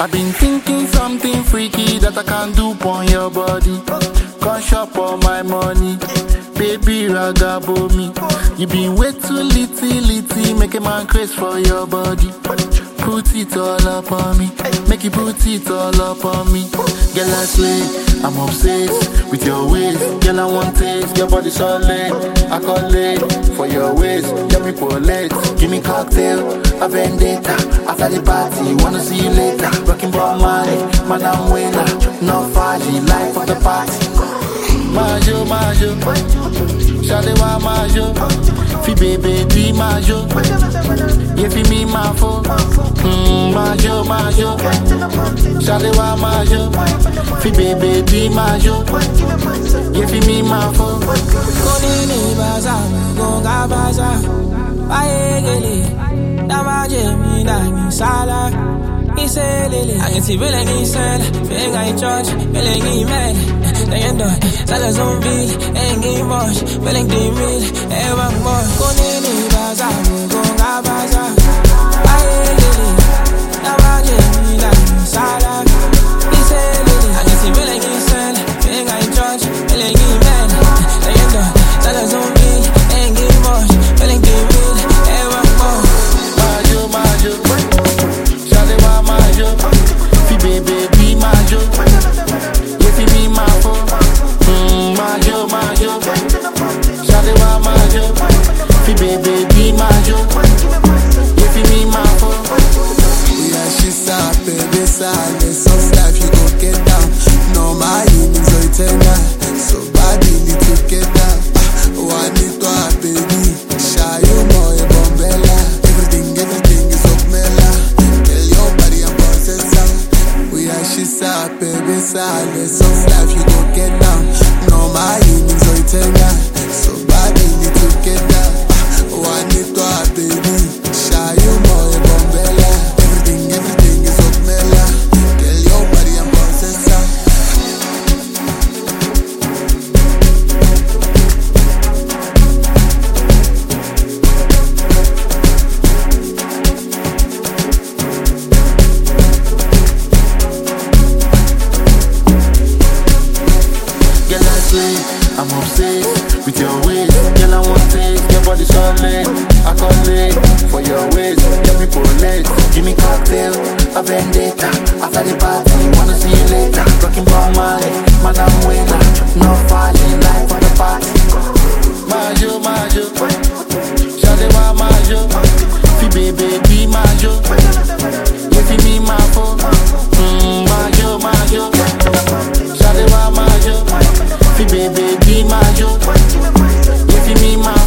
I've been thinking something freaky that I can do on your body. Come shop all my money, baby ragabo me. You been way too litty, make a man craze for your body. Put it all up on me, make you put it all up on me. Girl, I swear, I'm obsessed with your ways. Girl, I want taste, your body solid. I call it for your ways. Get me polite, give me cocktail, a vendetta. After the party, wanna see you later. Rocking ball money, man I'm winner. No faji, life for the party. Majo, Shalewa Majo, fi baby di Majo, ye fi mi mafo. Majo, Shalewa Majo, fi baby di Majo, ye fi mi mafo. Konini baza, gonga baza, baegele, damaje mi na mi sala. Iselele, I can see Billy Giselle, Finger in church, Billy Gimel, Nayendo, Sala Zombie, Engi Mosh, Billy Gimel, Evan Mosh, Konini Baza, Gonga Baza, Aegele, Namaje, Mina, Sala, Iselele, I can see Billy Giselle, Finger in church, Billy Gimel, Nayendo, Sala Zombie, Engi Mosh, Billy Gimel, Evan Mosh, Majo, fi baby be Majo, ye fi mi mafo. Majo, Shalewa Majo, fi baby be Majo, ye fi mi mafo. Yeah, she's up, baby, sad. Soft life you go get down. No, my evenings are tender, so body need to get down. One it to a baby, shy you more a bombella. Everything is up mela. Tell your body I'm processor. We are she's up, baby, sad. Soft life you go get down. No, my evenings are tender, so body need to get down. One it to a baby, shy you more a bombella. Everything is up mela. Tell your body I'm processor. I'm obsessed with your ways. Girl, I want taste, your body solid. I call it for your ways. Get me polite, give me cocktail, a vendetta. After the party, wanna see you later. Rocking ball money, man I'm winner. No falling life for the party. Majo, Shalewa Majo, fi baby be Majo, ye fi mi mafo. Majo, Shalewa Majo, fi baby be Majo, ye fi mi mafo.